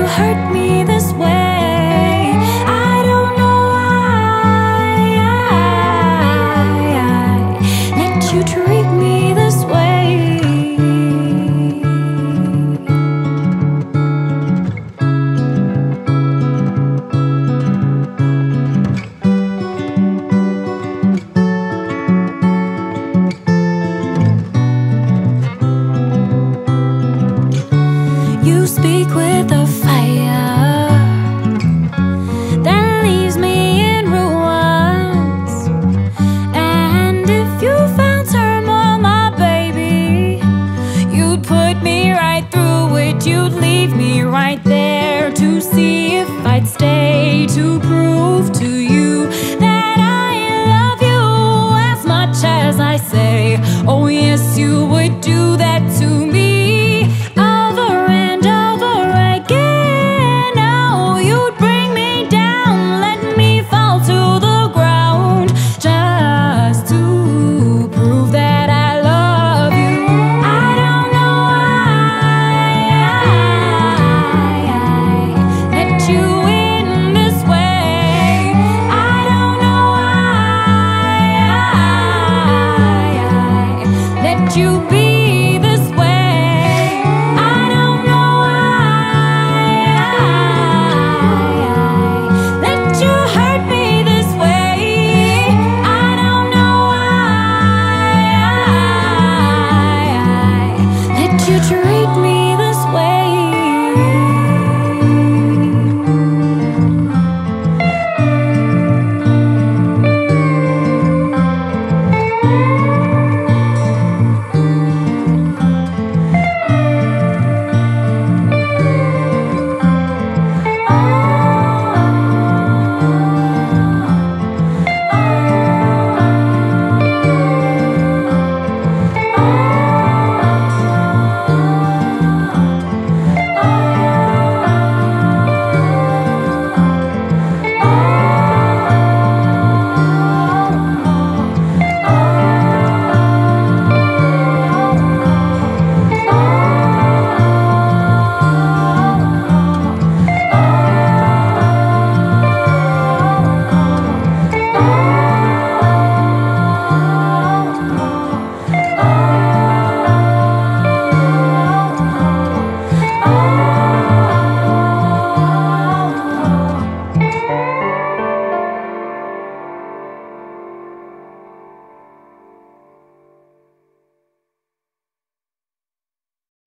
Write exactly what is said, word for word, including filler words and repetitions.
hurt me this way. I don't know why I let you treat me this way. You speak with a fire that leaves me in ruins. And if you found turmoil, my baby, you'd put me right through it. You'd leave me right there to see if I'd stay, to prove to you that I love you as much as I say. Oh yes, you would do that too.